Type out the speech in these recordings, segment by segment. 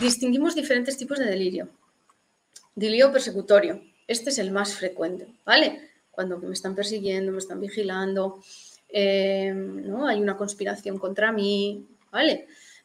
Distinguimos diferentes tipos de delirio. Delirio persecutorio. Este es el más frecuente, ¿vale? Cuando me están persiguiendo, me están vigilando, ¿no? Hay una conspiración contra mí, ¿vale?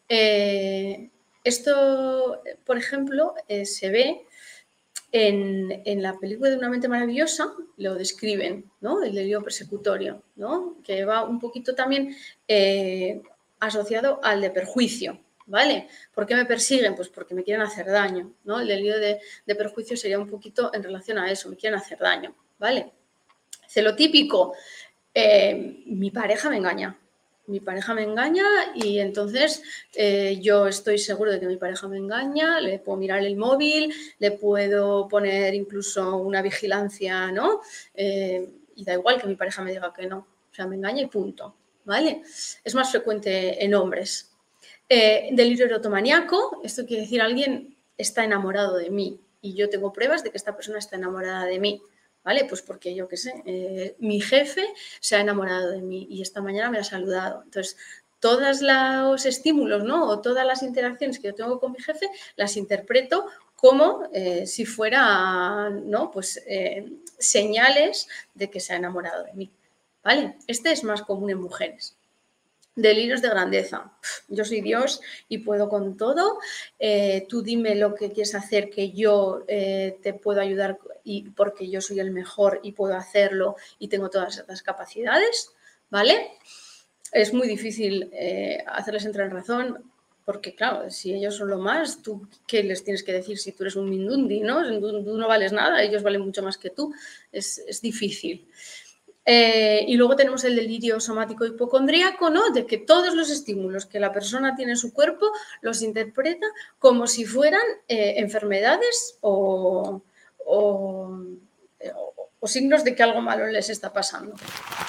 Esto, por ejemplo, se ve en la película de Una mente maravillosa, lo describen, ¿no? El delirio persecutorio, ¿no? Que va un poquito también asociado al de perjuicio, ¿vale? ¿Por qué me persiguen? Pues porque me quieren hacer daño, ¿no? El delirio de perjuicio sería un poquito en relación a eso, me quieren hacer daño, ¿vale? Celotípico, mi pareja me engaña. Mi pareja me engaña y entonces yo estoy seguro de que mi pareja me engaña, le puedo mirar el móvil, le puedo poner incluso una vigilancia, ¿no? Y da igual que mi pareja me diga que no. O sea, me engaña y punto, ¿vale? Es más frecuente en hombres. Delirio erotomaniaco, esto quiere decir alguien está enamorado de mí y yo tengo pruebas de que esta persona está enamorada de mí. ¿Vale? Pues porque yo qué sé, mi jefe se ha enamorado de mí y esta mañana me ha saludado. Entonces, todos los estímulos, ¿no? O todas las interacciones que yo tengo con mi jefe las interpreto como si fuera, ¿no? Pues señales de que se ha enamorado de mí. ¿Vale? Este es más común en mujeres. Delirios de grandeza. Yo soy Dios y puedo con todo. Tú dime lo que quieres hacer, que yo te puedo ayudar y porque yo soy el mejor y puedo hacerlo y tengo todas estas capacidades, ¿vale? Es muy difícil hacerles entrar en razón porque, claro, si ellos son lo más, ¿tú qué les tienes que decir si tú eres un mindundi, ¿no? Tú no vales nada, ellos valen mucho más que tú. Es difícil. Y luego tenemos el delirio somático hipocondríaco, ¿no? De que todos los estímulos que la persona tiene en su cuerpo los interpreta como si fueran enfermedades o signos de que algo malo les está pasando.